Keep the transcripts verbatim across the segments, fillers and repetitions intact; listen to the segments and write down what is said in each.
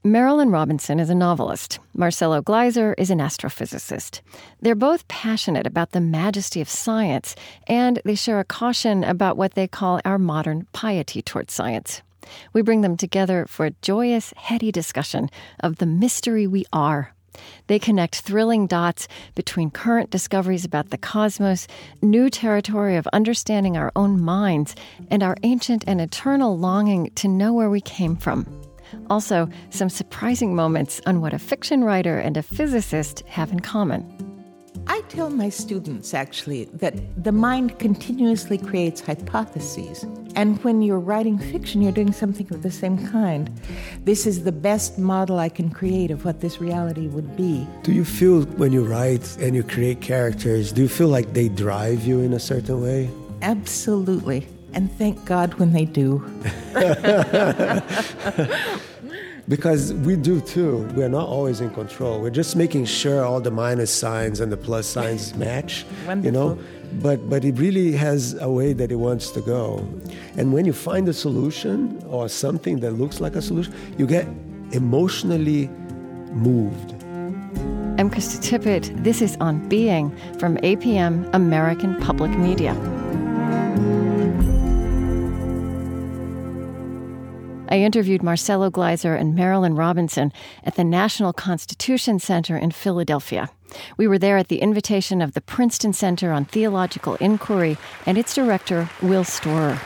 Marilynne Robinson is a novelist. Marcelo Gleiser is an astrophysicist. They're both passionate about the majesty of science, and they share a caution about what they call our modern piety towards science. We bring them together for a joyous, heady discussion of the mystery we are. They connect thrilling dots between current discoveries about the cosmos, new territory of understanding our own minds, and our ancient and eternal longing to know where we came from. Also, some surprising moments on what a fiction writer and a physicist have in common. I tell my students, actually, that the mind continuously creates hypotheses. And when you're writing fiction, you're doing something of the same kind. This is the best model I can create of what this reality would be. Do you feel when you write and you create characters, do you feel like they drive you in a certain way? Absolutely. And thank God when they do. Because we do too. We're not always in control. We're just making sure all the minus signs and the plus signs match. Wonderful. You know? But but it really has a way that it wants to go. And when you find a solution or something that looks like a solution, you get emotionally moved. I'm Krista Tippett. This is On Being from A P M, American Public Media. I interviewed Marcelo Gleiser and Marilynne Robinson at the National Constitution Center in Philadelphia. We were there at the invitation of the Princeton Center on Theological Inquiry and its director, Will Storer.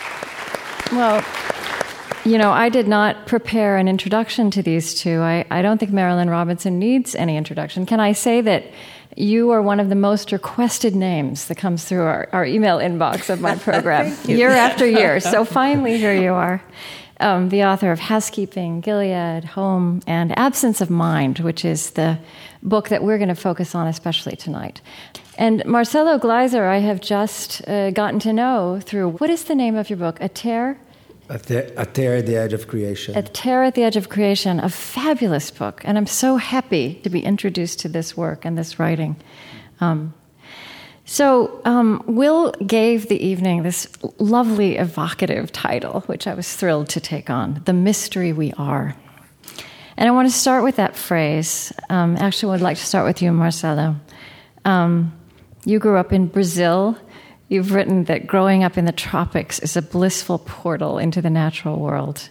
Well, you know, I did not prepare an introduction to these two. I, I don't think Marilynne Robinson needs any introduction. Can I say that you are one of the most requested names that comes through our, our email inbox of my program year after year. So finally, here you are. Um, the author of Housekeeping, Gilead, Home, and Absence of Mind, which is the book that we're going to focus on especially tonight. And Marcelo Gleiser, I have just uh, gotten to know through, what is the name of your book? A Tear? A, te- a Tear at the Edge of Creation. A Tear at the Edge of Creation, a fabulous book. And I'm so happy to be introduced to this work and this writing. Um, So um, Will gave the evening this lovely, evocative title, which I was thrilled to take on, The Mystery We Are. And I want to start with that phrase. Um, actually, I would like to start with you, Marcelo. Um, you grew up in Brazil. You've written that growing up in the tropics is a blissful portal into the natural world.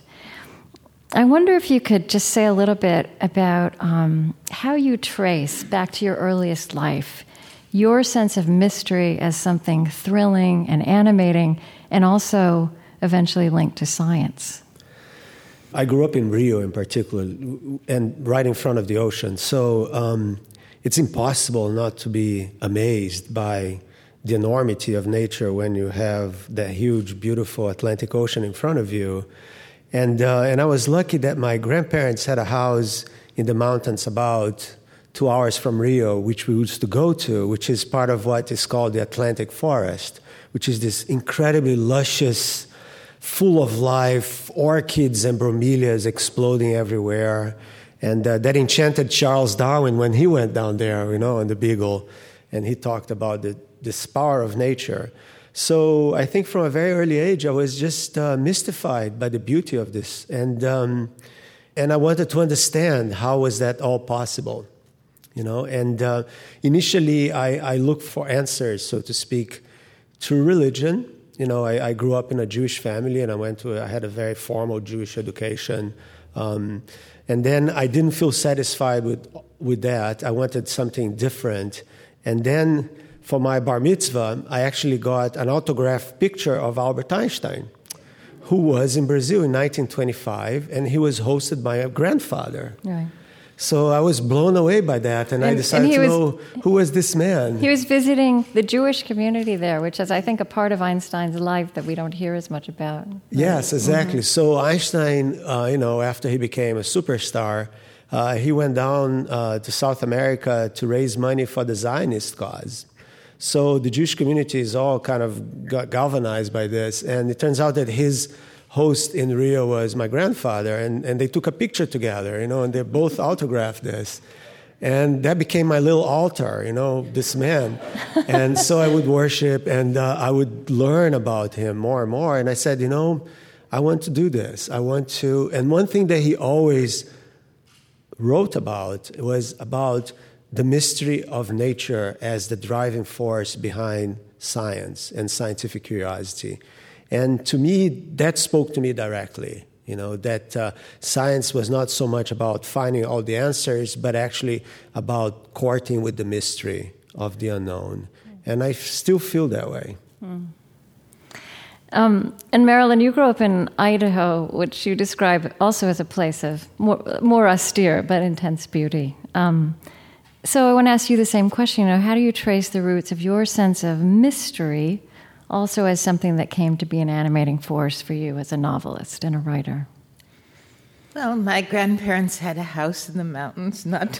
I wonder if you could just say a little bit about um, how you trace back to your earliest life your sense of mystery as something thrilling and animating, and also eventually linked to science. I grew up in Rio in particular, and right in front of the ocean. So um, it's impossible not to be amazed by the enormity of nature when you have that huge, beautiful Atlantic Ocean in front of you. And, uh, and I was lucky that my grandparents had a house in the mountains about two hours from Rio, which we used to go to, which is part of what is called the Atlantic Forest, which is this incredibly luscious, full of life, orchids and bromeliads exploding everywhere. And uh, that enchanted Charles Darwin when he went down there, you know, on the Beagle, and he talked about the, this power of nature. So I think from a very early age, I was just uh, mystified by the beauty of this. And, um, and I wanted to understand how was that all possible. You know, and uh, initially I, I looked for answers, so to speak, through religion. You know, I, I grew up in a Jewish family, and I went to, I had a very formal Jewish education. Um, and then I didn't feel satisfied with with that. I wanted something different. And then for my bar mitzvah, I actually got an autographed picture of Albert Einstein, who was in Brazil in nineteen twenty-five, and he was hosted by a grandfather. Right. So I was blown away by that, and, and I decided and to was, know who was this man. He was visiting the Jewish community there, which is, I think, a part of Einstein's life that we don't hear as much about. Right? Yes, exactly. Mm-hmm. So Einstein, uh, you know, after he became a superstar, uh, he went down uh, to South America to raise money for the Zionist cause. So the Jewish community is all kind of galvanized by this, and it turns out that his host in Rio was my grandfather, and, and they took a picture together, you know, and they both autographed this. And that became my little altar, you know, this man. And so I would worship, and uh, I would learn about him more and more. And I said, you know, I want to do this. I want to... And one thing that he always wrote about was about the mystery of nature as the driving force behind science and scientific curiosity. And to me, that spoke to me directly, you know, that uh, science was not so much about finding all the answers, but actually about courting with the mystery of the unknown. And I still feel that way. Mm. Um, and Marilyn, you grew up in Idaho, which you describe also as a place of more, more austere but intense beauty. Um, so I want to ask you the same question. You know, how do you trace the roots of your sense of mystery also as something that came to be an animating force for you as a novelist and a writer? Well, my grandparents had a house in the mountains, not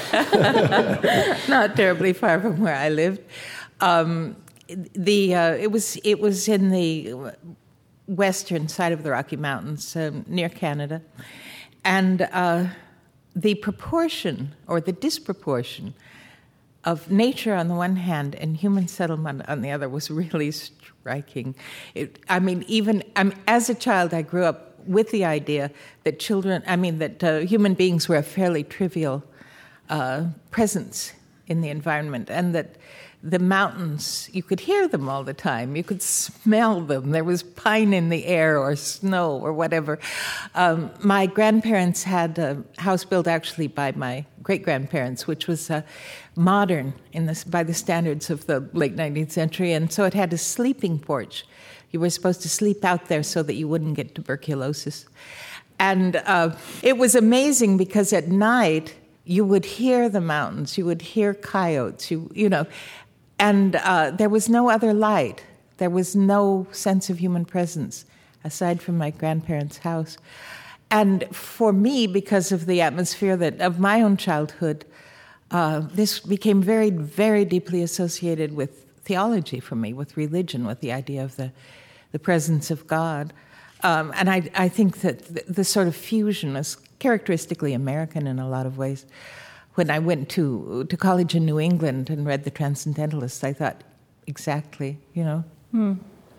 not terribly far from where I lived. Um, the uh, it was it was in the western side of the Rocky Mountains, um, near Canada, and uh, the proportion or the disproportion of nature on the one hand and human settlement on the other was really striking. It, I mean, even um, as a child, I grew up with the idea that children, I mean, that uh, human beings were a fairly trivial uh, presence in the environment, and that the mountains, you could hear them all the time. You could smell them. There was pine in the air or snow or whatever. Um, my grandparents had a house built actually by my great-grandparents, which was uh, modern in this, by the standards of the late nineteenth century, and so it had a sleeping porch. You were supposed to sleep out there so that you wouldn't get tuberculosis. And uh, it was amazing because at night you would hear the mountains, you would hear coyotes, you you know, and uh, there was no other light. There was no sense of human presence aside from my grandparents' house. And for me, because of the atmosphere that of my own childhood, uh, this became very, very deeply associated with theology for me, with religion, with the idea of the, the presence of God. Um, and I, I think that the, the sort of fusion is characteristically American in a lot of ways. When I went to, to college in New England and read The Transcendentalists, I thought, exactly, you know. Hmm.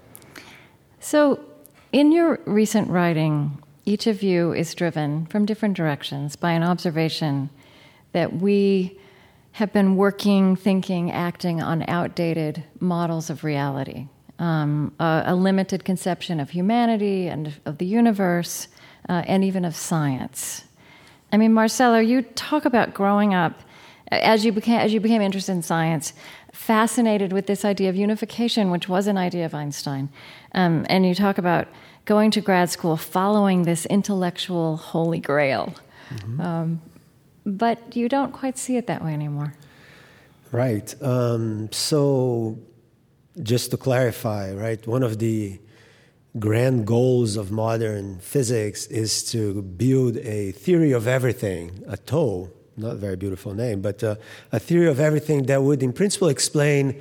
So in your recent writing, each of you is driven from different directions by an observation that we have been working, thinking, acting on outdated models of reality, um, a, a limited conception of humanity and of the universe, uh, and even of science. I mean, Marcelo, you talk about growing up, as you became as you became interested in science, fascinated with this idea of unification, which was an idea of Einstein, um, and you talk about going to grad school following this intellectual holy grail. Mm-hmm. Um, But you don't quite see it that way anymore. Right. Um, so just to clarify, right, one of the grand goals of modern physics is to build a theory of everything, a T O E, not a very beautiful name, but uh, a theory of everything that would in principle explain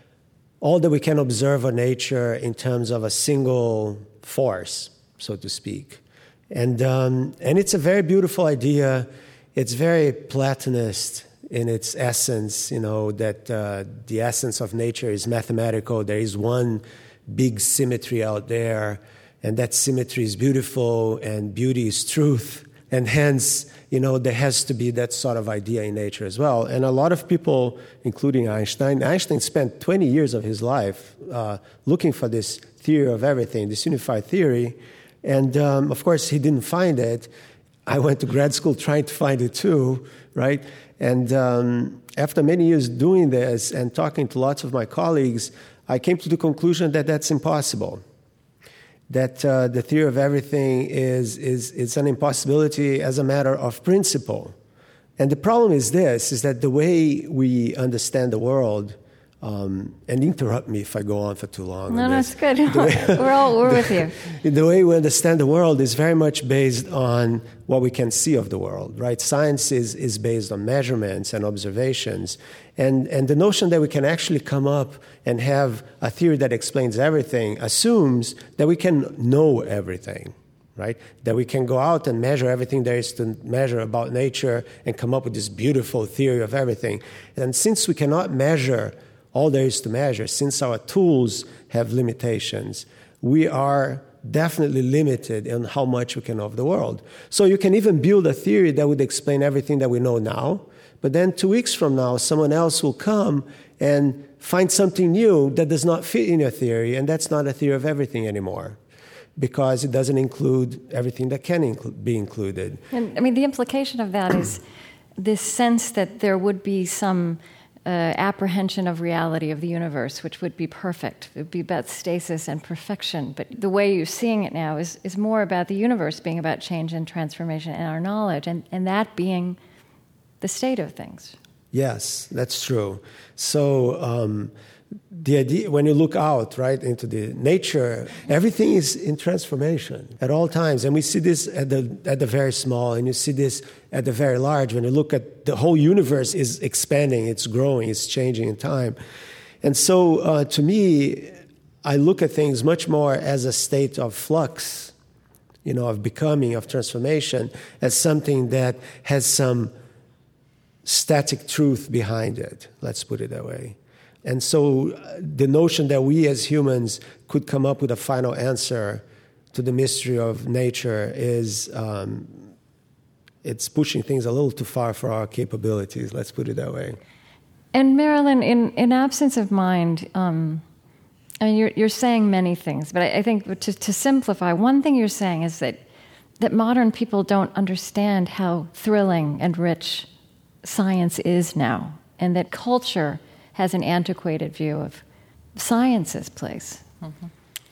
all that we can observe of nature in terms of a single force, so to speak. And um, and it's a very beautiful idea. It's very Platonist in its essence, you know, that uh, the essence of nature is mathematical. There is one big symmetry out there, and that symmetry is beautiful, and beauty is truth. And hence, you know, there has to be that sort of idea in nature as well. And a lot of people, including Einstein, Einstein spent twenty years of his life uh, looking for this theory of everything, this unified theory. And, um, of course, he didn't find it. I went to grad school trying to find it too, right? And um, after many years doing this and talking to lots of my colleagues, I came to the conclusion that that's impossible. That uh, the theory of everything is, is, is an impossibility as a matter of principle. And the problem is this, is that the way we understand the world, um, and interrupt me if I go on for too long. No, no, it's good. Way, we're all, we're the, with you. The way we understand the world is very much based on what we can see of the world, right? Science is, is based on measurements and observations. And, and the notion that we can actually come up and have a theory that explains everything assumes that we can know everything, right? That we can go out and measure everything there is to measure about nature and come up with this beautiful theory of everything. And since we cannot measure all there is to measure, since our tools have limitations, we are definitely limited in how much we can know of the world. So you can even build a theory that would explain everything that we know now, but then two weeks from now, someone else will come and find something new that does not fit in your theory, and that's not a theory of everything anymore, because it doesn't include everything that can inclu- be included. And I mean, the implication of that is this sense that there would be some uh, apprehension of reality of the universe, which would be perfect. It would be about stasis and perfection. But the way you're seeing it now is, is more about the universe being about change and transformation and our knowledge, and, and that being the state of things. Yes, that's true. So um, the idea, when you look out, right, into the nature, everything is in transformation at all times. And we see this at the at the very small, and you see this at the very large. When you look at the whole universe is expanding, it's growing, it's changing in time. And so uh, to me, I look at things much more as a state of flux, you know, of becoming, of transformation, as something that has some static truth behind it, let's put it that way. And so uh, the notion that we as humans could come up with a final answer to the mystery of nature is, um, it's pushing things a little too far for our capabilities, let's put it that way. And Marilyn, in, in absence of mind, um, I mean, you're, you're saying many things, but I, I think to, to simplify, one thing you're saying is that, that modern people don't understand how thrilling and rich science is now, and that culture has an antiquated view of science's place. Mm-hmm.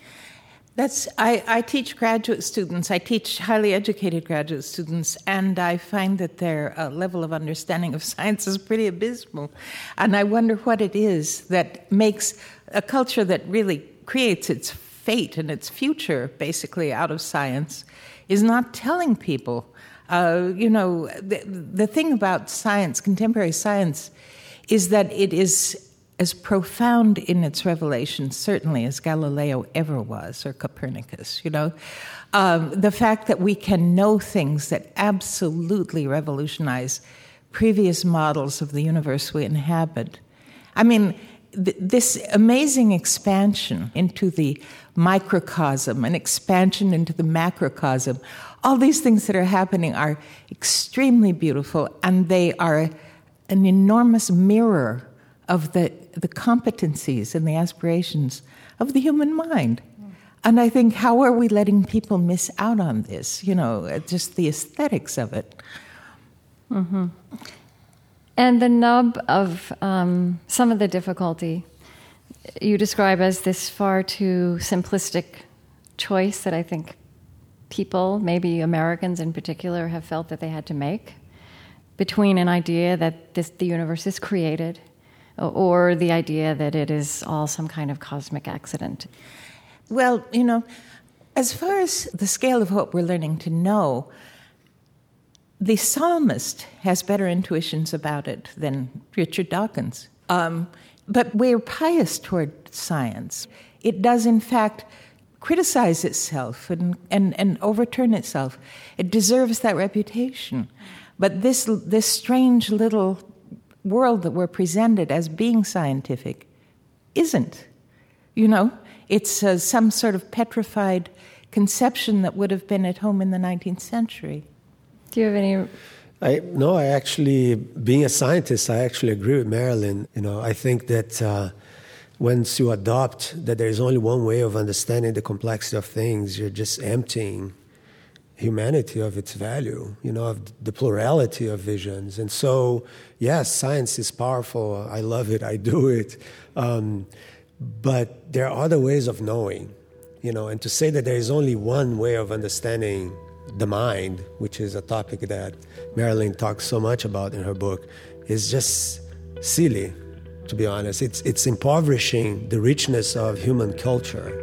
That's I, I teach graduate students. I teach highly educated graduate students, and I find that their uh, level of understanding of science is pretty abysmal. And I wonder what it is that makes a culture that really creates its fate and its future, basically, out of science, is not telling people. Uh, you know, the, the thing about science, contemporary science, is that it is as profound in its revelation, certainly, as Galileo ever was, or Copernicus, you know. Um, the fact that we can know things that absolutely revolutionize previous models of the universe we inhabit. I mean, th- this amazing expansion into the microcosm, an expansion into the macrocosm, all these things that are happening are extremely beautiful, and they are an enormous mirror of the, the competencies and the aspirations of the human mind. And I think, how are we letting people miss out on this? You know, just the aesthetics of it. Mm-hmm. And the nub of um, some of the difficulty you describe as this far too simplistic choice that I think people, maybe Americans in particular, have felt that they had to make between an idea that this, the universe is created or the idea that it is all some kind of cosmic accident. Well, you know, as far as the scale of what we're learning to know, the psalmist has better intuitions about it than Richard Dawkins. Um, but we're pious toward science. It does, in fact, criticize itself and, and, and overturn itself. It deserves that reputation. But this this strange little world that we're presented as being scientific isn't. You know, it's uh, some sort of petrified conception that would have been at home in the nineteenth century. Do you have any... I, no, I actually, being a scientist, I actually agree with Marilyn. You know, I think that uh, once you adopt that there is only one way of understanding the complexity of things, you're just emptying humanity of its value, you know, of the plurality of visions. And so, yes, science is powerful. I love it. I do it. Um, but there are other ways of knowing, you know, and to say that there is only one way of understanding the mind, which is a topic that Marilyn talks so much about in her book, is just silly, to be honest. It's, it's impoverishing the richness of human culture.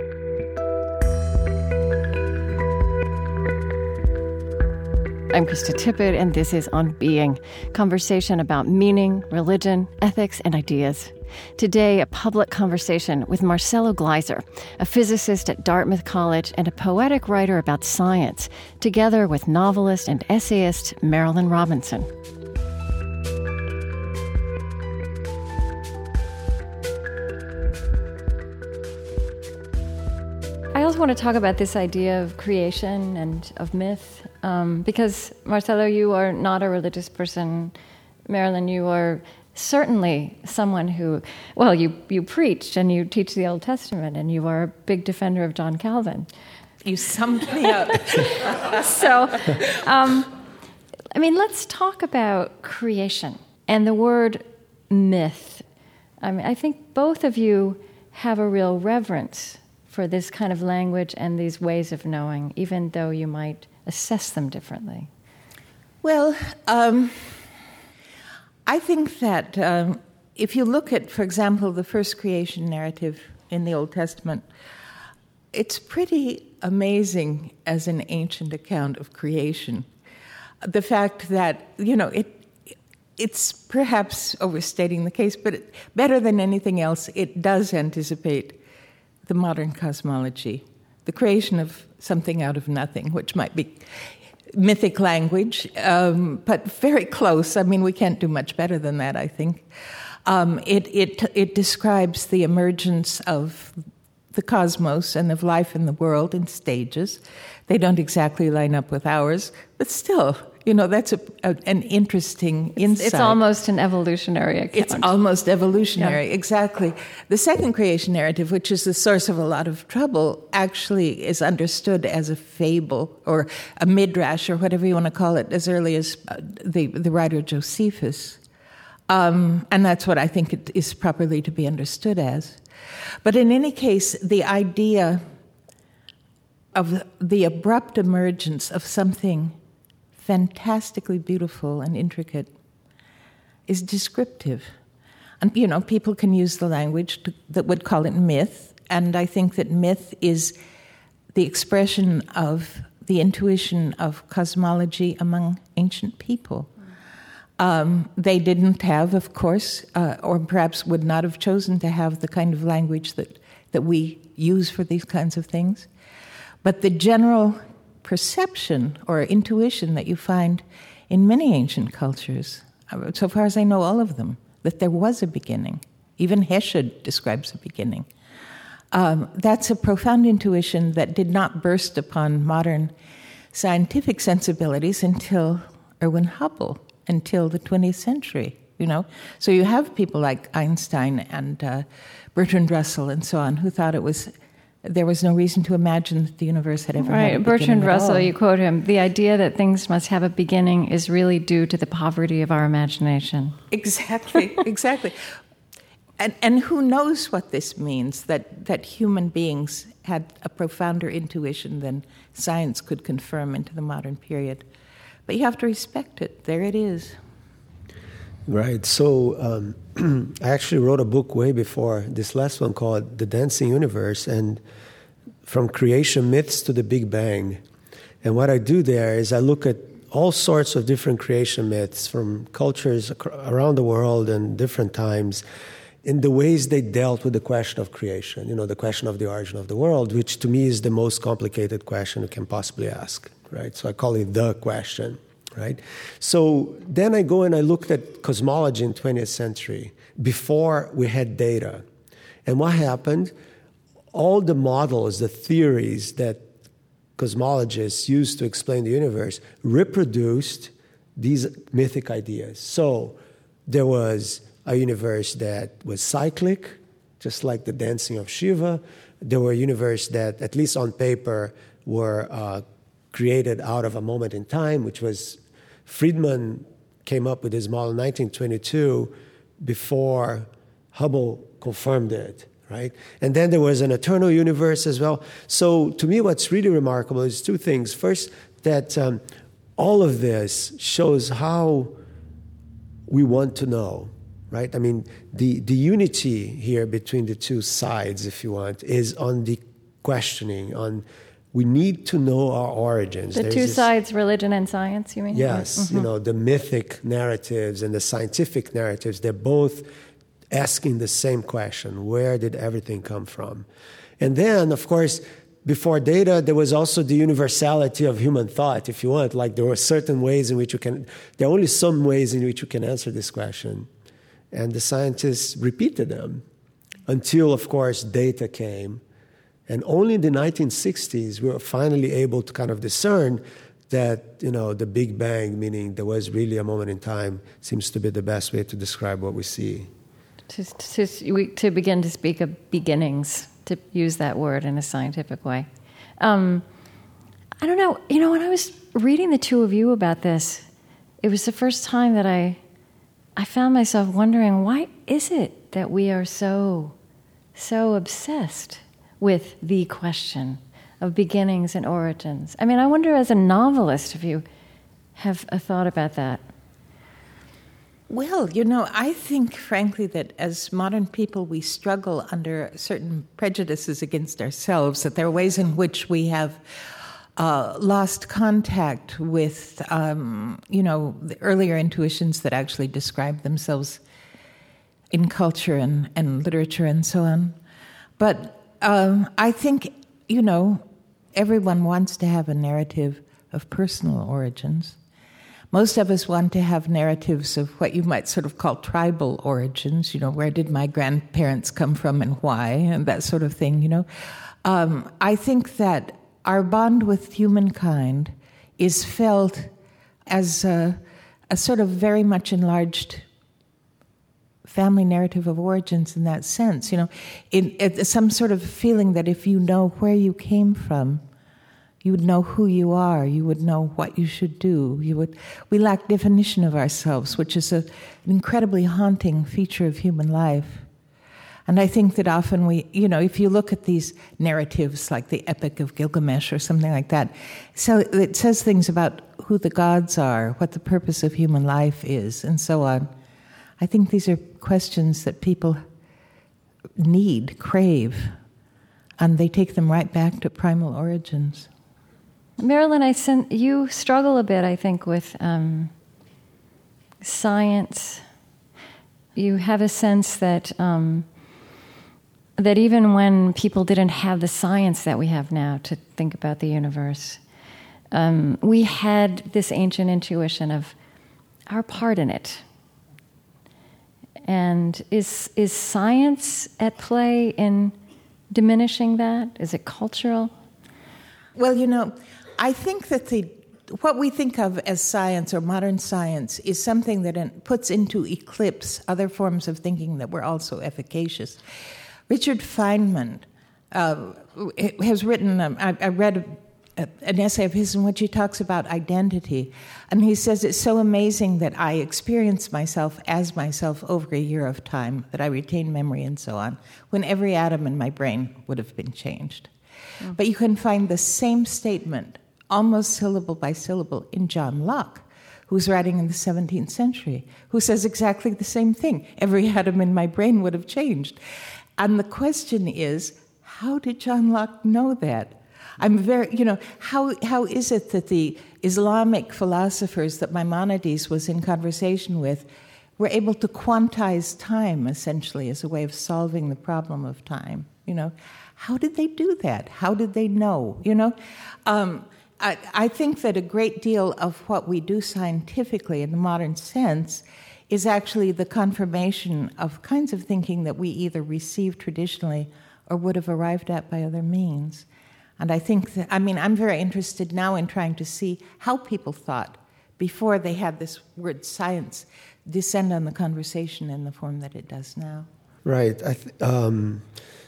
I'm Krista Tippett, and this is On Being, conversation about meaning, religion, ethics, and ideas. Today, a public conversation with Marcelo Gleiser, a physicist at Dartmouth College and a poetic writer about science, together with novelist and essayist Marilyn Robinson. I both want to talk about this idea of creation and of myth, um, because, Marcelo, you are not a religious person. Marilyn, you are certainly someone who, well, you, you preach and you teach the Old Testament, and you are a big defender of John Calvin. You summed me up. So, um, I mean, let's talk about creation and the word myth. I mean, I think both of you have a real reverence for this kind of language and these ways of knowing, even though you might assess them differently. Well, um, I think that um, if you look at, for example, the first creation narrative in the Old Testament, it's pretty amazing as an ancient account of creation. The fact that, you know, it it's perhaps overstating the case, but it, better than anything else, it does anticipate the modern cosmology, the creation of something out of nothing, which might be mythic language, um, but very close. I mean, we can't do much better than that, I think. Um, it, it, it describes the emergence of the cosmos and of life in the world in stages. They don't exactly line up with ours, but still, you know, that's a, a, an interesting insight. It's almost an evolutionary account. It's almost evolutionary, yeah. Exactly. The second creation narrative, which is the source of a lot of trouble, actually is understood as a fable or a midrash or whatever you want to call it, as early as uh, the, the writer Josephus. Um, and that's what I think it is properly to be understood as. But in any case, the idea of the abrupt emergence of something fantastically beautiful and intricate is descriptive. And, you know, people can use the language to, that would call it myth, and I think that myth is the expression of the intuition of cosmology among ancient people. Um, they didn't have, of course, uh, or perhaps would not have chosen to have the kind of language that, that we use for these kinds of things. But the general perception or intuition that you find in many ancient cultures, so far as I know all of them, that there was a beginning. Even Hesiod describes a beginning. Um, that's a profound intuition that did not burst upon modern scientific sensibilities until Erwin Hubble, until the twentieth century, you know. So you have people like Einstein and uh, Bertrand Russell and so on who thought it was there was no reason to imagine that the universe had ever right. had a Bertrand beginning Russell, at all. you quote him, the idea that things must have a beginning is really due to the poverty of our imagination. Exactly, exactly. And and who knows what this means, that, that human beings had a profounder intuition than science could confirm into the modern period. But you have to respect it. There it is. Right. So um, I actually wrote a book way before this last one called The Dancing Universe, and from creation myths to the Big Bang. And what I do there is I look at all sorts of different creation myths from cultures around the world and different times in the ways they dealt with the question of creation, you know, the question of the origin of the world, which to me is the most complicated question you can possibly ask, right? So I call it the question. Right? So then I go and I looked at cosmology in the twentieth century, before we had data. And what happened? All the models, the theories that cosmologists used to explain the universe reproduced these mythic ideas. So there was a universe that was cyclic, just like the dancing of Shiva. There were universes that, at least on paper, were uh, created out of a moment in time, which was Friedman came up with his model in nineteen twenty-two before Hubble confirmed it, right? And then there was an eternal universe as well. So to me, what's really remarkable is two things. First, that um, all of this shows how we want to know, right? I mean, the, the unity here between the two sides, if you want, is on the questioning, on we need to know our origins. The There's two this, sides, religion and science, you mean? Yes, mm-hmm. You know, the mythic narratives and the scientific narratives, they're both asking the same question: where did everything come from? And then, of course, before data, there was also the universality of human thought, if you want. Like there were certain ways in which you can, there are only some ways in which you can answer this question. And the scientists repeated them until, of course, data came. And only in the nineteen sixties, we were finally able to kind of discern that, you know, the Big Bang, meaning there was really a moment in time, seems to be the best way to describe what we see. To, to, to begin to speak of beginnings, to use that word in a scientific way. Um, I don't know, you know, when I was reading the two of you about this, it was the first time that I, I found myself wondering, why is it that we are so, so obsessed with the question of beginnings and origins? I mean, I wonder as a novelist if you have a thought about that. Well, you know, I think, frankly, that as modern people, we struggle under certain prejudices against ourselves, that there are ways in which we have uh, lost contact with, um, you know, the earlier intuitions that actually describe themselves in culture and, and literature and so on. But um, I think, you know, everyone wants to have a narrative of personal origins. Most of us want to have narratives of what you might sort of call tribal origins, you know, where did my grandparents come from and why, and that sort of thing, you know. Um, I think that our bond with humankind is felt as a, a sort of very much enlarged family narrative of origins in that sense, you know, in, in some sort of feeling that if you know where you came from, you would know who you are. You would know what you should do. You would. We lack definition of ourselves, which is a, an incredibly haunting feature of human life. And I think that often we, you know, if you look at these narratives like the Epic of Gilgamesh or something like that, so it says things about who the gods are, what the purpose of human life is, and so on. I think these are questions that people need, crave, and they take them right back to primal origins. Marilyn, I sen- you struggle a bit, I think, with um, science. You have a sense that um, that even when people didn't have the science that we have now to think about the universe, um, we had this ancient intuition of our part in it. And is is science at play in diminishing that? Is it cultural? Well, you know, I think that the what we think of as science or modern science is something that in, puts into eclipse other forms of thinking that were also efficacious. Richard Feynman uh, has written, um, I, I read a, a, an essay of his in which he talks about identity, and he says it's so amazing that I experience myself as myself over a year of time, that I retain memory and so on, when every atom in my brain would have been changed. Mm. But you can find the same statement, almost syllable by syllable, in John Locke, who's writing in the seventeenth century, who says exactly the same thing. Every atom in my brain would have changed. And the question is, how did John Locke know that? I'm very, you know, how how is it that the Islamic philosophers that Maimonides was in conversation with were able to quantize time, essentially, as a way of solving the problem of time? You know, how did they do that? How did they know? You know, um, I, I think that a great deal of what we do scientifically in the modern sense is actually the confirmation of kinds of thinking that we either received traditionally or would have arrived at by other means. And I think that, I mean, I'm very interested now in trying to see how people thought before they had this word science descend on the conversation in the form that it does now. Right. I, th- um,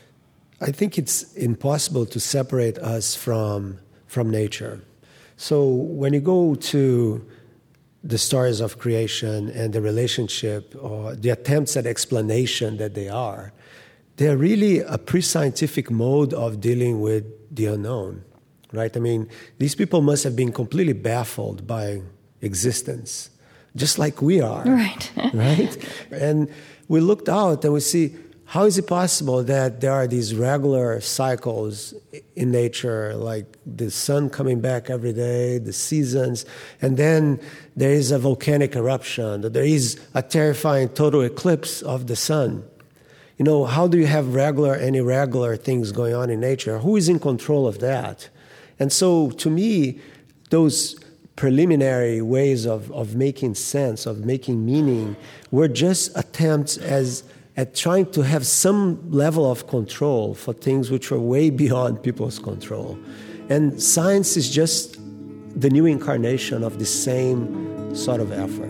I think it's impossible to separate us from from nature. So when you go to the stories of creation and the relationship or the attempts at explanation that they are, they're really a pre-scientific mode of dealing with the unknown, right? I mean, these people must have been completely baffled by existence, just like we are. Right. Right? And we looked out and we see, how is it possible that there are these regular cycles in nature, like the sun coming back every day, the seasons, and then there is a volcanic eruption, that there is a terrifying total eclipse of the sun? You know, how do you have regular and irregular things going on in nature? Who is in control of that? And so, to me, those preliminary ways of, of making sense, of making meaning, were just attempts as at trying to have some level of control for things which are way beyond people's control. And science is just the new incarnation of the same sort of effort.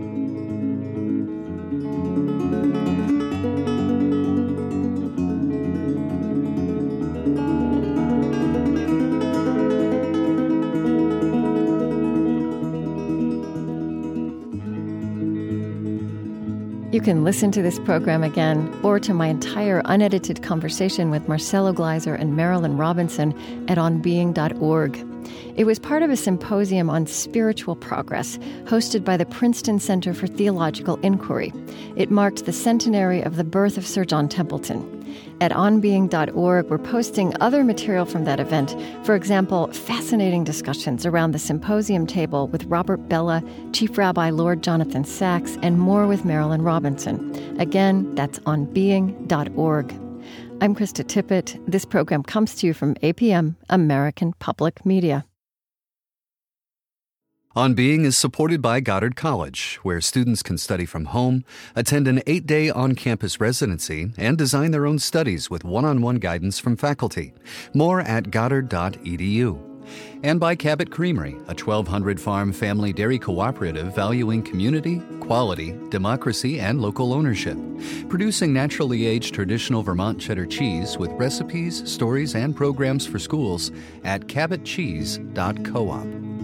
You can listen to this program again or to my entire unedited conversation with Marcelo Gleiser and Marilynne Robinson at on being dot org. It was part of a symposium on spiritual progress hosted by the Princeton Center for Theological Inquiry. It marked the centenary of the birth of Sir John Templeton. At on being dot org, we're posting other material from that event. For example, fascinating discussions around the symposium table with Robert Bellah, Chief Rabbi Lord Jonathan Sacks, and more with Marilynne Robinson. Again, that's on being dot org. I'm Krista Tippett. This program comes to you from A P M, American Public Media. On Being is supported by Goddard College, where students can study from home, attend an eight-day on-campus residency, and design their own studies with one-on-one guidance from faculty. More at goddard dot e d u. And by Cabot Creamery, a twelve hundred farm family dairy cooperative valuing community, quality, democracy, and local ownership. Producing naturally aged traditional Vermont cheddar cheese with recipes, stories, and programs for schools at cabot cheese dot coop.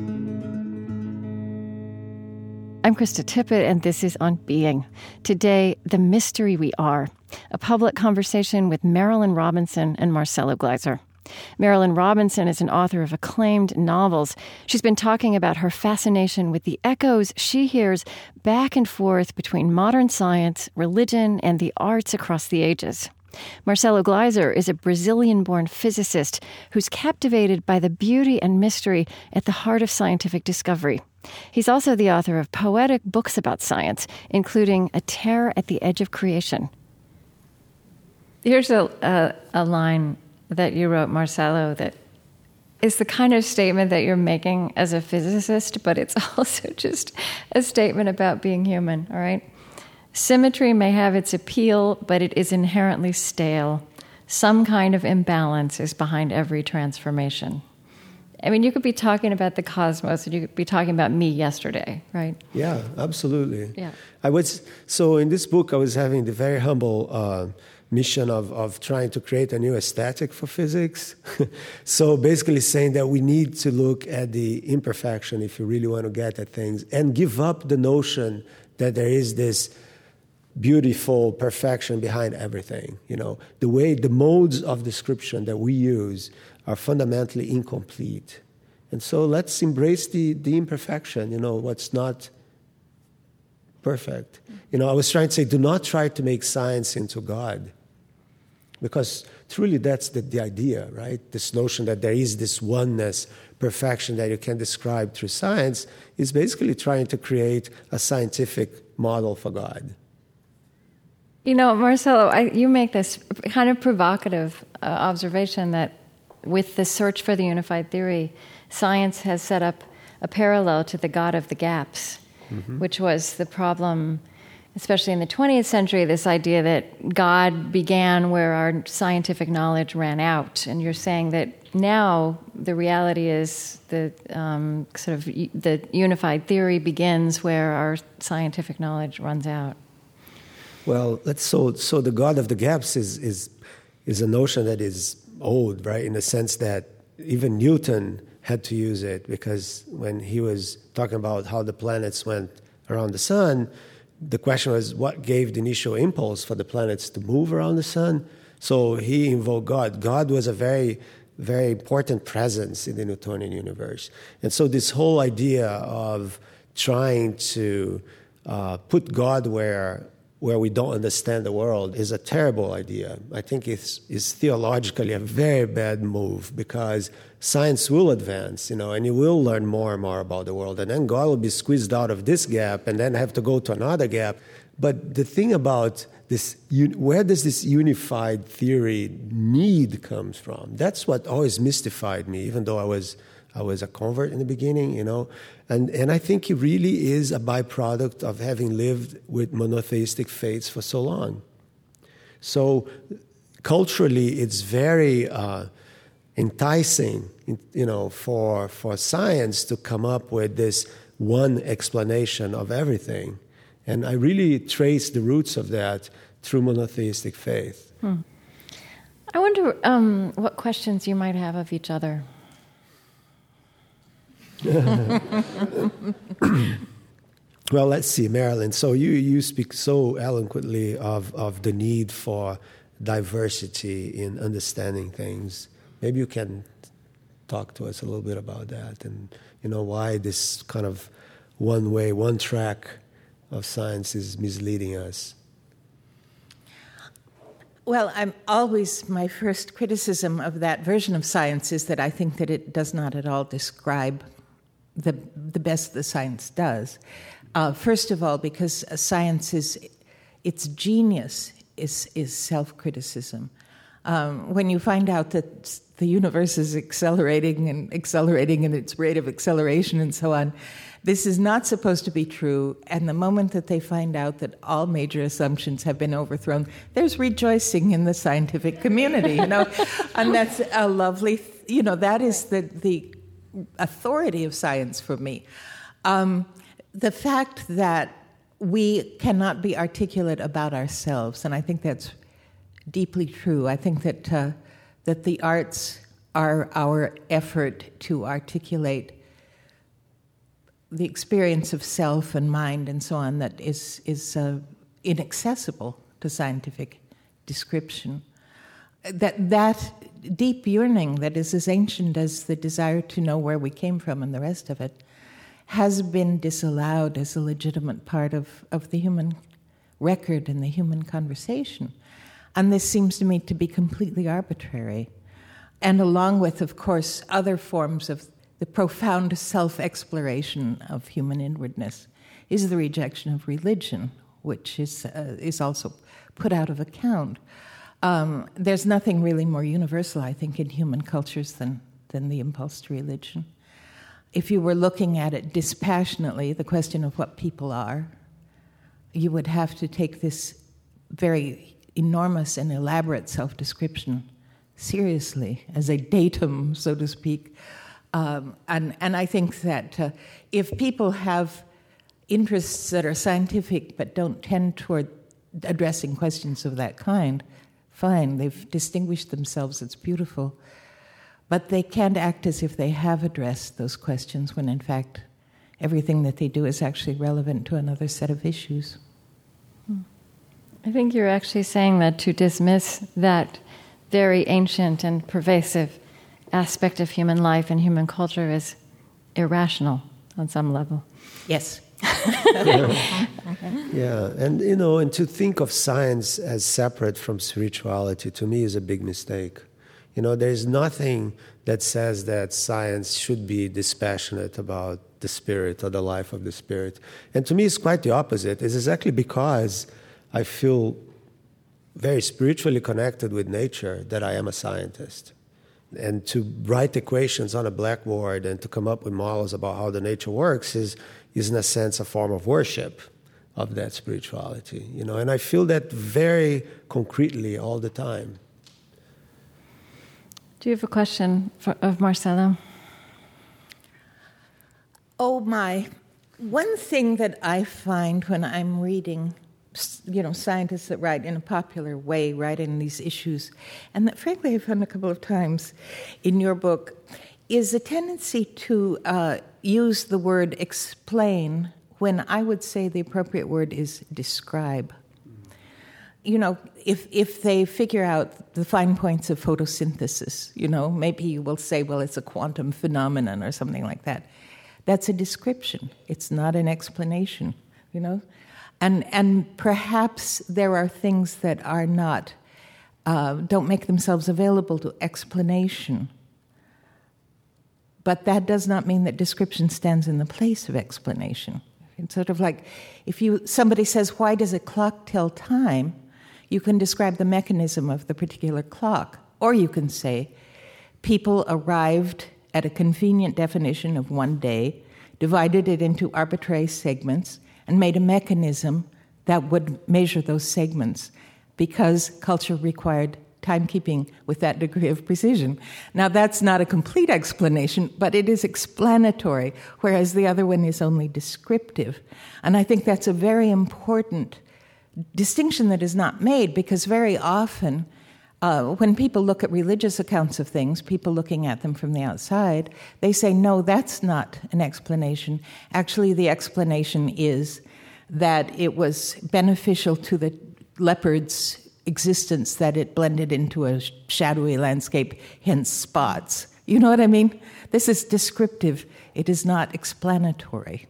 I'm Krista Tippett, and this is On Being. Today, The Mystery We Are, a public conversation with Marilynne Robinson and Marcelo Gleiser. Marilynne Robinson is an author of acclaimed novels. She's been talking about her fascination with the echoes she hears back and forth between modern science, religion, and the arts across the ages. Marcelo Gleiser is a Brazilian-born physicist who's captivated by the beauty and mystery at the heart of scientific discovery. He's also the author of poetic books about science, including A Tear at the Edge of Creation. Here's a, a, a line that you wrote, Marcelo, that is the kind of statement that you're making as a physicist, but it's also just a statement about being human, all right? Symmetry may have its appeal, but it is inherently stale. Some kind of imbalance is behind every transformation. I mean, you could be talking about the cosmos, and you could be talking about me yesterday, right? Yeah, absolutely. Yeah. I was so in this book, I was having the very humble uh, mission of of trying to create a new aesthetic for physics. So basically, saying that we need to look at the imperfection if you really want to get at things, and give up the notion that there is this beautiful perfection behind everything. You know, the way the modes of description that we use are fundamentally incomplete. And so let's embrace the, the imperfection, you know, what's not perfect. You know, I was trying to say, do not try to make science into God. Because truly that's the, the idea, right? This notion that there is this oneness, perfection that you can describe through science is basically trying to create a scientific model for God. You know, Marcelo, I, you make this kind of provocative uh, observation that with the search for the unified theory, science has set up a parallel to the God of the gaps, mm-hmm. which was the problem, especially in the twentieth century, this idea that God began where our scientific knowledge ran out. And you're saying that now the reality is the um, sort of the unified theory begins where our scientific knowledge runs out. Well, that's so. So the God of the gaps is is is a notion that is old, right? In the sense that even Newton had to use it, because when he was talking about how the planets went around the sun, the question was what gave the initial impulse for the planets to move around the sun. So he invoked God. God was a very, very important presence in the Newtonian universe. And so this whole idea of trying to uh, put God where where we don't understand the world is a terrible idea. I think it's, it's theologically a very bad move, because science will advance, you know, and you will learn more and more about the world. And then God will be squeezed out of this gap and then have to go to another gap. But the thing about this, where does this unified theory need comes from? That's what always mystified me, even though I was I was a convert in the beginning, you know. And and I think it really is a byproduct of having lived with monotheistic faiths for so long. So culturally, it's very uh, enticing, you know, for for science to come up with this one explanation of everything. And I really trace the roots of that through monotheistic faith. Hmm. I wonder um, what questions you might have of each other. Well, let's see, Marilyn. So you, you speak so eloquently of, of the need for diversity in understanding things. Maybe you can talk to us a little bit about that, and you know why this kind of one way, one track of science is misleading us. Well, I'm always, my first criticism of that version of science is that I think that it does not at all describe the the best the science does. Uh, first of all, because science is, its genius is is self-criticism. Um, when you find out that the universe is accelerating and accelerating in its rate of acceleration and so on, this is not supposed to be true. And the moment that they find out that all major assumptions have been overthrown, there's rejoicing in the scientific community, you know. And that's a lovely, you know, that is the, the authority of science for me. Um, the fact that we cannot be articulate about ourselves, and I think that's deeply true. I think that uh, that the arts are our effort to articulate the experience of self and mind and so on that is is uh, inaccessible to scientific description. That that deep yearning that is as ancient as the desire to know where we came from and the rest of it has been disallowed as a legitimate part of, of the human record and the human conversation. And this seems to me to be completely arbitrary. And along with, of course, other forms of the profound self-exploration of human inwardness is the rejection of religion, which is uh, is also put out of account. Um, there's nothing really more universal, I think, in human cultures than, than the impulse to religion. If you were looking at it dispassionately, the question of what people are, you would have to take this very enormous and elaborate self-description seriously, as a datum, so to speak. Um, and, and I think that uh, if people have interests that are scientific but don't tend toward addressing questions of that kind, fine, they've distinguished themselves, it's beautiful. But they can't act as if they have addressed those questions when, in fact, everything that they do is actually relevant to another set of issues. I think you're actually saying that to dismiss that very ancient and pervasive aspect of human life and human culture is irrational on some level. Yes. yeah. yeah, and you know, and to think of science as separate from spirituality, to me, is a big mistake. You know, there's nothing that says that science should be dispassionate about the spirit or the life of the spirit. And to me, it's quite the opposite. It's exactly because I feel very spiritually connected with nature that I am a scientist. And to write equations on a blackboard and to come up with models about how the nature works is, is in a sense, a form of worship of that spirituality. You know, and I feel that very concretely all the time. Do you have a question for, of Marcelo? Oh, my. One thing that I find when I'm reading, you know, scientists that write in a popular way, write in these issues, and that frankly I've found a couple of times in your book, is a tendency to uh, use the word explain when I would say the appropriate word is describe. You know, if if they figure out the fine points of photosynthesis, you know, maybe you will say, well, it's a quantum phenomenon or something like that. That's a description. It's not an explanation, you know. And and perhaps there are things that are not, uh, don't make themselves available to explanation. But that does not mean that description stands in the place of explanation. It's sort of like if you somebody says, why does a clock tell time? You can describe the mechanism of the particular clock. Or you can say, people arrived at a convenient definition of one day, divided it into arbitrary segments, and made a mechanism that would measure those segments. because culture required timekeeping with that degree of precision. Now, that's not a complete explanation, but it is explanatory, whereas the other one is only descriptive. And I think that's a very important distinction that is not made, because very often, uh, when people look at religious accounts of things, people looking at them from the outside, they say, no, that's not an explanation. Actually, the explanation is that it was beneficial to the leopard's existence that it blended into a shadowy landscape, hence spots. You know what I mean? This is descriptive. It is not explanatory.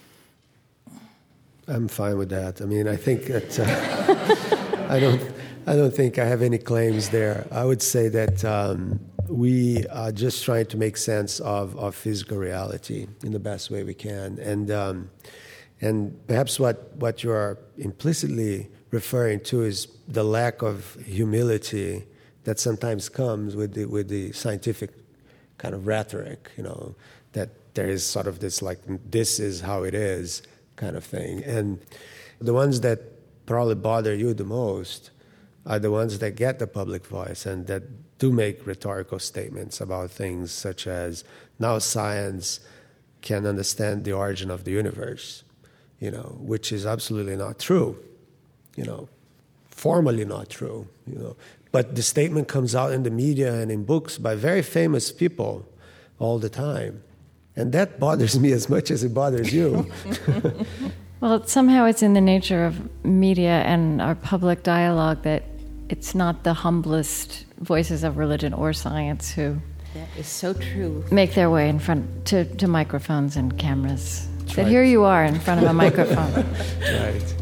I'm fine with that. I mean, I think that uh, I don't. I don't think I have any claims there. I would say that um, we are just trying to make sense of, of physical reality in the best way we can, and um, and perhaps what what you are implicitly referring to is the lack of humility that sometimes comes with the with the scientific kind of rhetoric. You know, that there is sort of this like, this is how it is kind of thing. And the ones that probably bother you the most are the ones that get the public voice and that do make rhetorical statements about things such as, now science can understand the origin of the universe, you know, which is absolutely not true, you know, formally not true, you know. But the statement comes out in the media and in books by very famous people all the time. And that bothers me as much as it bothers you. Well, somehow it's in the nature of media and our public dialogue that it's not the humblest voices of religion or science who that is so true. Make their way in front to, to microphones and cameras. That's that right. Here you are in front of a microphone. Right.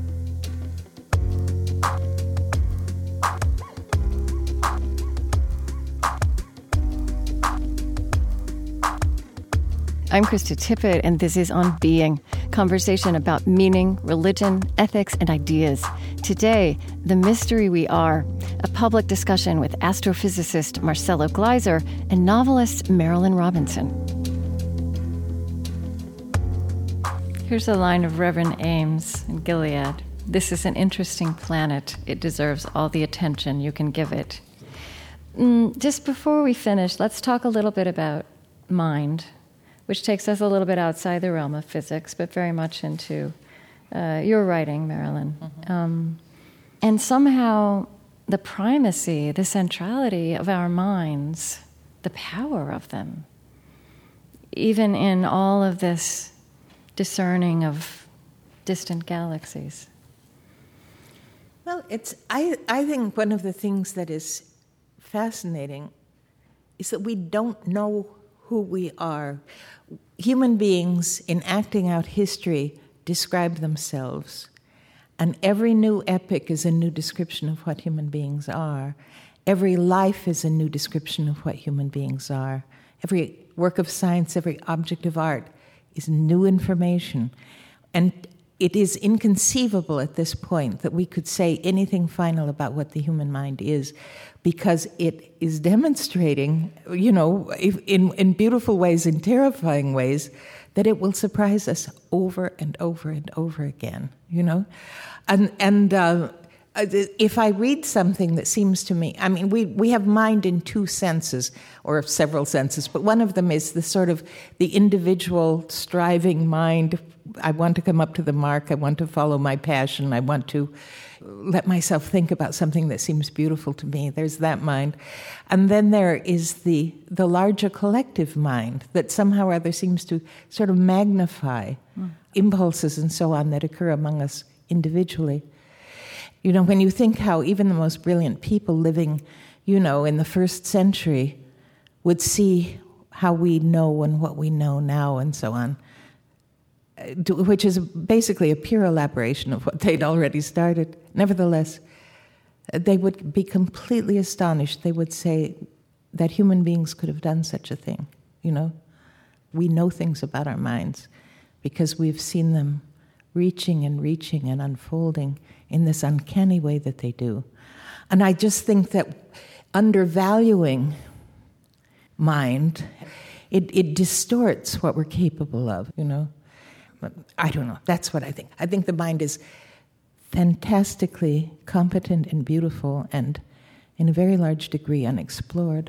I'm Krista Tippett, and this is On Being, conversation about meaning, religion, ethics, and ideas. Today, The Mystery We Are, a public discussion with astrophysicist Marcelo Gleiser and novelist Marilynne Robinson. Here's a line of Reverend Ames in Gilead. This is an interesting planet. It deserves all the attention you can give it. Mm, just before we finish, let's talk a little bit about mind, which takes us a little bit outside the realm of physics, but very much into uh, your writing, Marilynne. Mm-hmm. Um, and somehow the primacy, the centrality of our minds, the power of them, even in all of this discerning of distant galaxies. Well, it's. I, I think one of the things that is fascinating is that we don't know who we are. Human beings, in acting out history, describe themselves. And every new epic is a new description of what human beings are. Every life is a new description of what human beings are. Every work of science, every object of art is new information. And it is inconceivable at this point that we could say anything final about what the human mind is, because it is demonstrating, you know, if, in, in beautiful ways, in terrifying ways, that it will surprise us over and over and over again, you know? And, and uh, if I read something that seems to me, I mean, we, we have mind in two senses, or several senses, but one of them is the sort of the individual striving mind. I want to come up to the mark. I want to follow my passion. I want to let myself think about something that seems beautiful to me. There's that mind. And then there is the the larger collective mind that somehow or other seems to sort of magnify mm. impulses and so on that occur among us individually. You know, when you think how even the most brilliant people living, you know, in the first century would see how we know and what we know now and so on, which is basically a pure elaboration of what they'd already started. Nevertheless, they would be completely astonished. They would say that human beings could have done such a thing, you know? We know things about our minds because we've seen them reaching and reaching and unfolding in this uncanny way that they do. And I just think that undervaluing mind, it, it distorts what we're capable of, you know? I don't know. That's what I think. I think the mind is fantastically competent and beautiful and in a very large degree unexplored.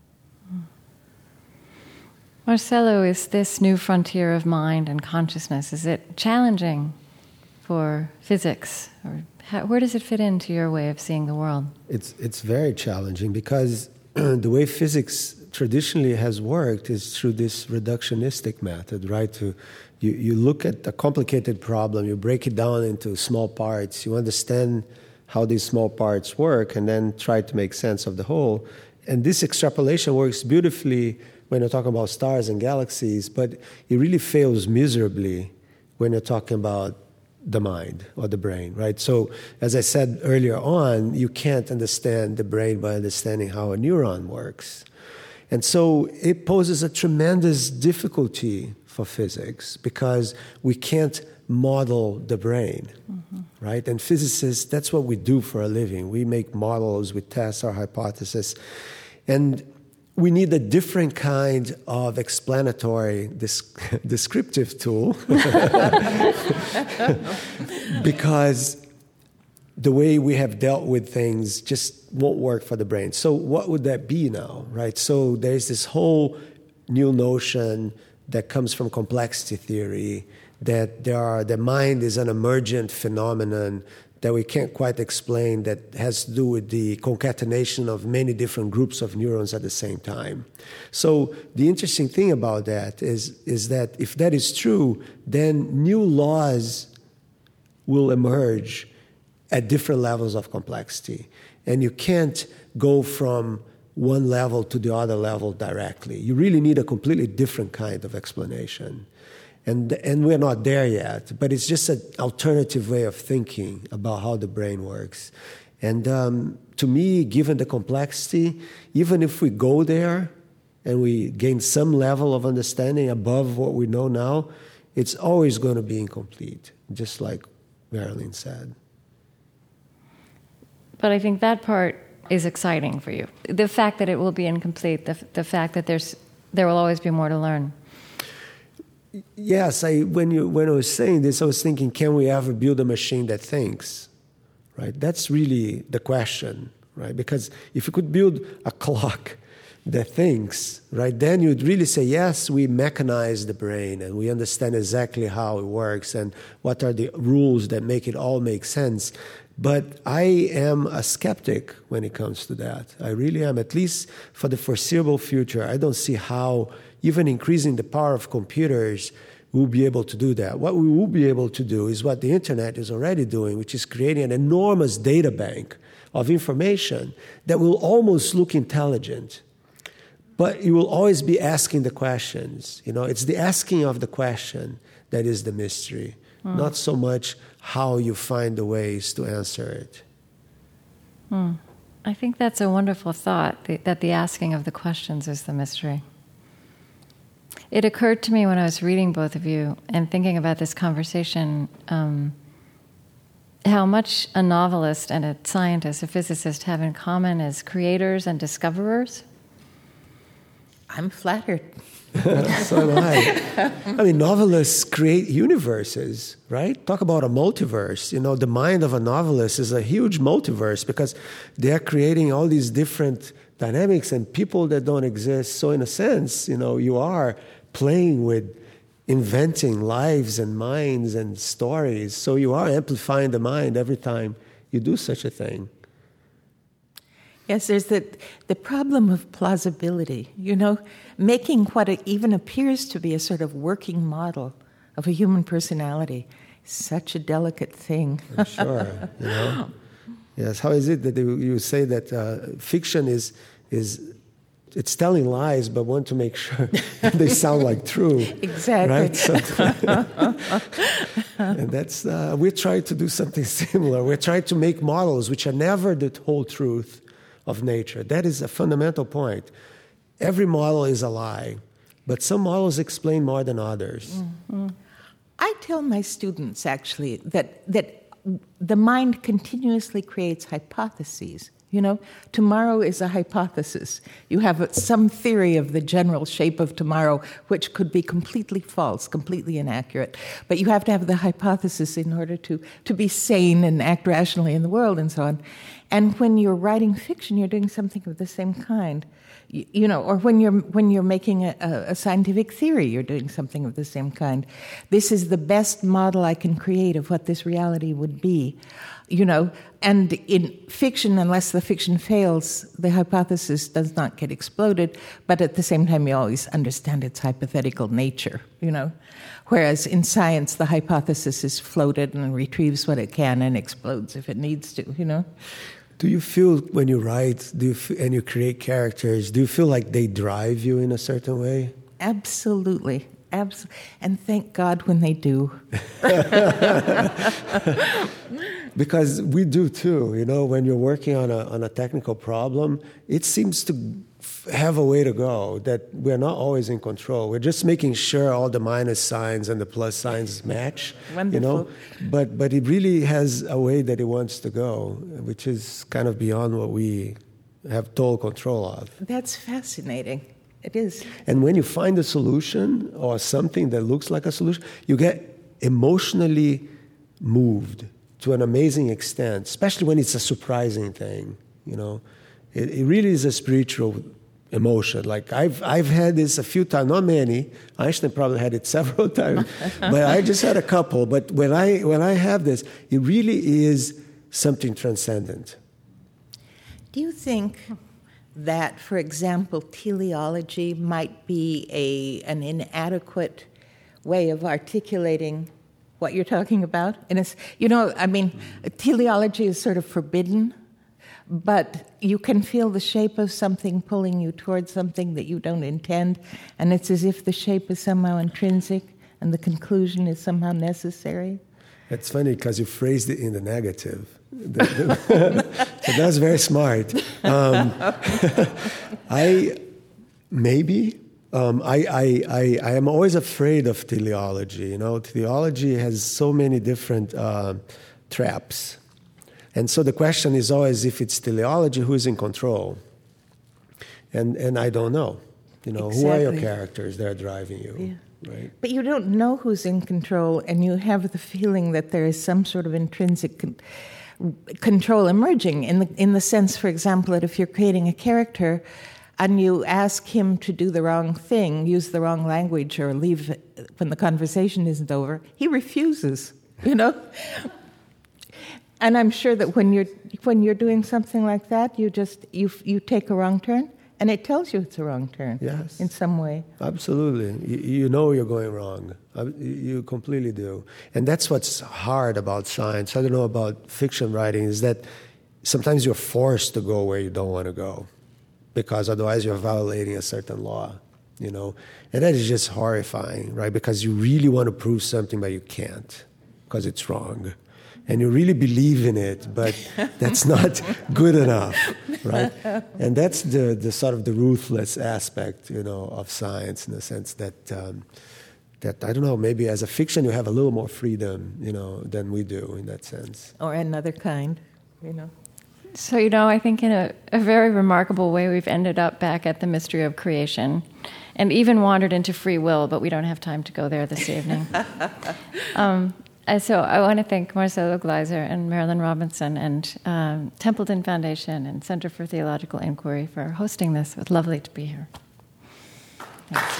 Marcelo, is this new frontier of mind and consciousness, is it challenging for physics? Or how, where does it fit into your way of seeing the world? It's, it's very challenging because the way physics traditionally has worked is through this reductionistic method, right? To, you, you look at a complicated problem, you break it down into small parts, you understand how these small parts work, and then try to make sense of the whole. And this extrapolation works beautifully when you're talking about stars and galaxies, but it really fails miserably when you're talking about the mind or the brain, right? So, as I said earlier on, you can't understand the brain by understanding how a neuron works. And so it poses a tremendous difficulty for physics because we can't model the brain, mm-hmm. right? And physicists, that's what we do for a living. We make models, we test our hypothesis. And we need a different kind of explanatory, disc- descriptive tool because the way we have dealt with things just won't work for the brain. So what would that be now, right? So there's this whole new notion that comes from complexity theory that there are, the mind is an emergent phenomenon that we can't quite explain, that has to do with the concatenation of many different groups of neurons at the same time. So the interesting thing about that is, is that if that is true, then new laws will emerge at different levels of complexity. And you can't go from one level to the other level directly. You really need a completely different kind of explanation. And and we're not there yet, but it's just an alternative way of thinking about how the brain works. And um, to me, given the complexity, even if we go there and we gain some level of understanding above what we know now, it's always going to be incomplete, just like Marilyn said. But I think that part is exciting for you. The fact that it will be incomplete, the, the fact that there's there will always be more to learn. Yes, I, when you when I was saying this, I was thinking, can we ever build a machine that thinks? Right? That's really the question, right? Because if you could build a clock that thinks, right, then you'd really say, yes, we mechanize the brain and we understand exactly how it works and what are the rules that make it all make sense. But I am a skeptic when it comes to that. I really am, at least for the foreseeable future. I don't see how even increasing the power of computers will be able to do that. What we will be able to do is what the internet is already doing, which is creating an enormous data bank of information that will almost look intelligent. But you will always be asking the questions. You know, it's the asking of the question that is the mystery, mm. not so much how you find the ways to answer it. Mm. I think that's a wonderful thought, the, that the asking of the questions is the mystery. It occurred to me when I was reading both of you and thinking about this conversation, um, how much a novelist and a scientist, a physicist, have in common as creators and discoverers. I'm flattered. So am I. I mean, novelists create universes, right? Talk about a multiverse. You know, the mind of a novelist is a huge multiverse because they're creating all these different dynamics and people that don't exist. So in a sense, you know, you are playing with inventing lives and minds and stories. So you are amplifying the mind every time you do such a thing. Yes, there's the, the problem of plausibility, you know, making what it even appears to be a sort of working model of a human personality is such a delicate thing. I'm sure, you know. Yes, how is it that you, you say that uh, fiction is, is, it's telling lies, but want to make sure they sound like true. Exactly. Right? So, and that's, uh, we're trying to do something similar. We're trying to make models which are never the whole truth of nature. That is a fundamental point. Every model is a lie, but some models explain more than others. Mm-hmm. I tell my students, actually, that, that the mind continuously creates hypotheses. You know, tomorrow is a hypothesis. You have some theory of the general shape of tomorrow, which could be completely false, completely inaccurate. But you have to have the hypothesis in order to, to be sane and act rationally in the world and so on. And when you're writing fiction, you're doing something of the same kind. You, you know, or when you're when you're making a, a scientific theory, you're doing something of the same kind. This is the best model I can create of what this reality would be. You know, and in fiction, unless the fiction fails, the hypothesis does not get exploded, but at the same time you always understand its hypothetical nature, you know. Whereas in science, the hypothesis is floated and retrieves what it can and explodes if it needs to, you know. Do you feel when you write do you f- and you create characters, do you feel like they drive you in a certain way? Absolutely. Abs- and thank God when they do. Because we do too, you know, when you're working on a on a technical problem, it seems to f- have a way to go, that we're not always in control. We're just making sure all the minus signs and the plus signs match, Wonderful. you know. But but it really has a way that it wants to go, which is kind of beyond what we have total control of. That's fascinating. It is. And when you find a solution or something that looks like a solution, you get emotionally moved to an amazing extent, especially when it's a surprising thing, you know. It, it really is a spiritual emotion. Like, I've I've had this a few times, not many. Einstein probably had it several times, but I just had a couple. But when I when I have this, it really is something transcendent. Do you think that, for example, teleology might be a an inadequate way of articulating what you're talking about? And it's, you know, I mean, teleology is sort of forbidden, but you can feel the shape of something pulling you towards something that you don't intend, and it's as if the shape is somehow intrinsic and the conclusion is somehow necessary. It's funny because you phrased it in the negative. The, the, so that's very smart. Um, I maybe um, I, I I I am always afraid of teleology. You know, teleology has so many different uh, traps, and so the question is always, if it's teleology, who is in control? And and I don't know. You know, Exactly. who are your characters that are driving you? Yeah. Right. But you don't know who's in control, and you have the feeling that there is some sort of intrinsic con- control emerging in the in the sense, for example, that if you're creating a character and you ask him to do the wrong thing, use the wrong language, or leave when the conversation isn't over, he refuses, you know? And I'm sure that when you're when you're doing something like that, you just you you take a wrong turn, and it tells you it's a wrong turn. Yes. In some way. Absolutely. You, you know you're going wrong. You completely do. And that's what's hard about science. I don't know about fiction writing, is that sometimes you're forced to go where you don't want to go, because otherwise you're violating a certain law, you know. And that is just horrifying, right? Because you really want to prove something, but you can't because it's wrong. And you really believe in it, but that's not good enough, right? And that's the, the sort of the ruthless aspect, you know, of science, in the sense that, um, that, I don't know, maybe as a fiction you have a little more freedom, you know, than we do in that sense. Or another kind, you know. So, you know, I think in a, a very remarkable way we've ended up back at the mystery of creation and even wandered into free will, but we don't have time to go there this evening. um, Uh, so I want to thank Marcelo Gleiser and Marilynne Robinson and um, Templeton Foundation and Center for Theological Inquiry for hosting this. It was lovely to be here. Thanks.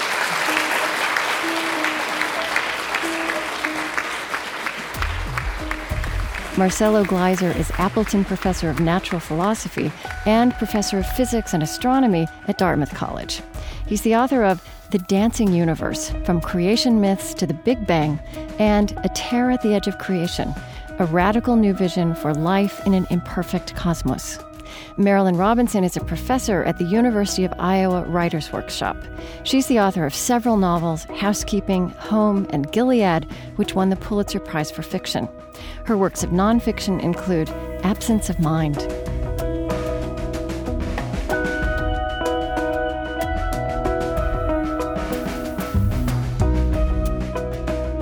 Marcelo Gleiser is Appleton Professor of Natural Philosophy and Professor of Physics and Astronomy at Dartmouth College. He's the author of The Dancing Universe, From Creation Myths to the Big Bang, and A Tear at the Edge of Creation, a radical new vision for life in an imperfect cosmos. Marilynne Robinson is a professor at the University of Iowa Writers' Workshop. She's the author of several novels, Housekeeping, Home, and Gilead, which won the Pulitzer Prize for Fiction. Her works of nonfiction include Absence of Mind.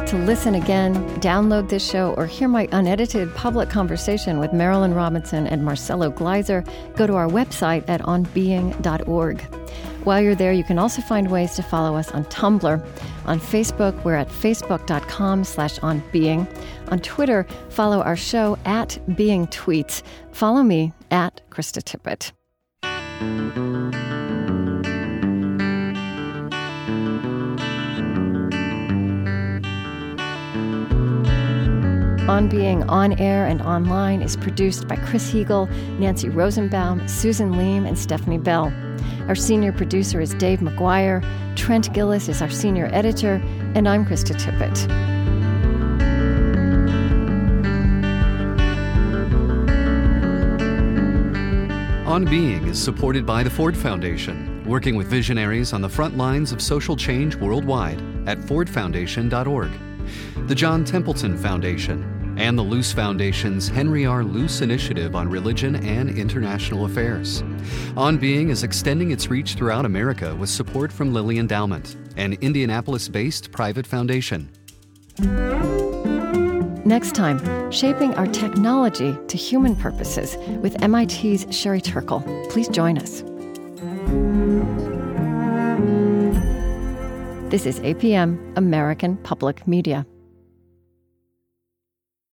To listen again, download this show, or hear my unedited public conversation with Marilynne Robinson and Marcelo Gleiser, go to our website at on being dot org. While you're there, you can also find ways to follow us on Tumblr. On Facebook, we're at facebook.com slash onbeing. On Twitter, follow our show at Being Tweets. Follow me at Krista Tippett. On Being on air and online is produced by Chris Heagle, Nancy Rosenbaum, Susan Leem, and Stephanie Bell. Our senior producer is Dave McGuire. Trent Gillis is our senior editor, and I'm Krista Tippett. On Being is supported by the Ford Foundation, working with visionaries on the front lines of social change worldwide at ford foundation dot org. The John Templeton Foundation, and the Luce Foundation's Henry R. Luce Initiative on Religion and International Affairs. On Being is extending its reach throughout America with support from Lilly Endowment, an Indianapolis-based private foundation. Next time, shaping our technology to human purposes with M I T's Sherry Turkle. Please join us. This is A P M, American Public Media.